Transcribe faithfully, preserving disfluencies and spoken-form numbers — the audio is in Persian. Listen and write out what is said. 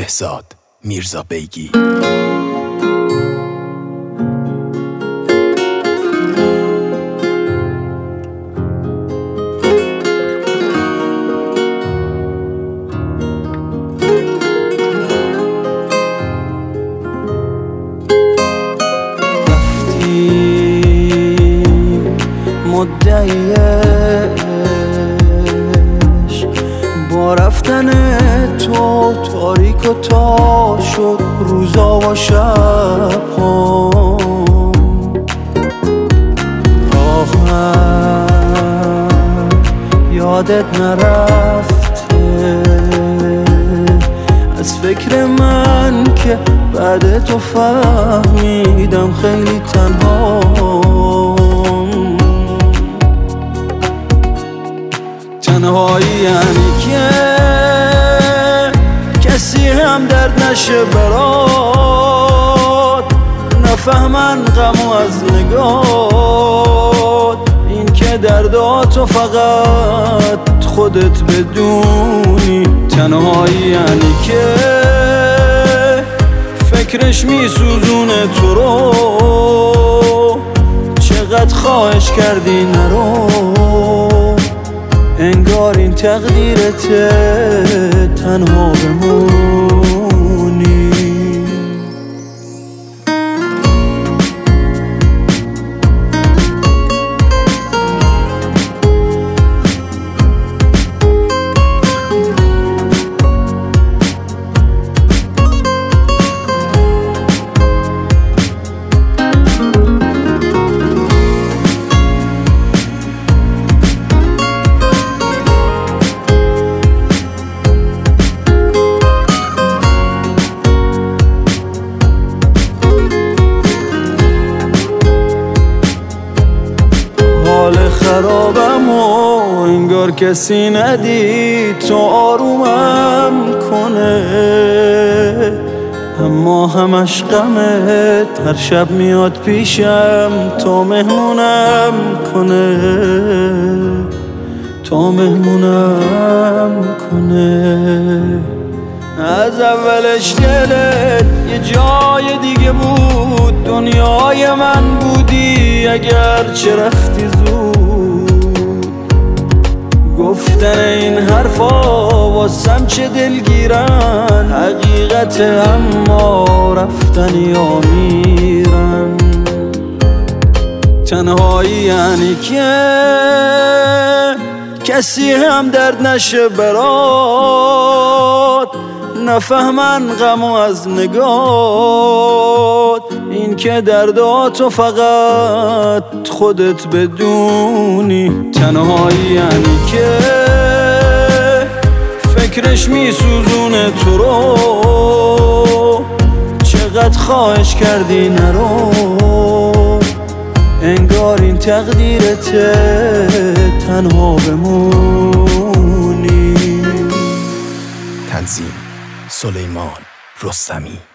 بهزاد میرزا بیگی. مدعی عشق با رفتن تو تاریک و تار شد روزا و شب‌ها. آخر یادت نرفته از فکر من که بعد تو فهمیدم خیلی تنها. تنهایی یعنی که کسی هم درد نشه برات، نفهمن غمو از نگات، این که درداتو فقط خودت بدونی. تنهایی یعنی که فکرش میسوزونه تو رو، چقدر خواهش کردی نرو، انگار این تقدیرته تنها بمونی. حال خرابم و انگار کسی ندید تو آرومم کنه، اما همش غمت هر شب میاد پیشم تا مهمونم کنه، تا مهمونم کنه. از اولش دلت یه جای دیگه بود، دنیای من بودی اگر چه رفتی زود. گفتن این حرفا واسم چه دلگیرن، حقیقت اما رفتن یا میرن. تنهایی یعنی که کسی هم درد نشه برات، نفهمن غمو از نگات، این که درداتو فقط خودت بدونی. تنهایی یعنی که فکرش میسوزونه تو رو، چقدر خواهش کردی نرو، انگار این تقدیرته تنها بمونی. تنظیم سلیمان رستمی.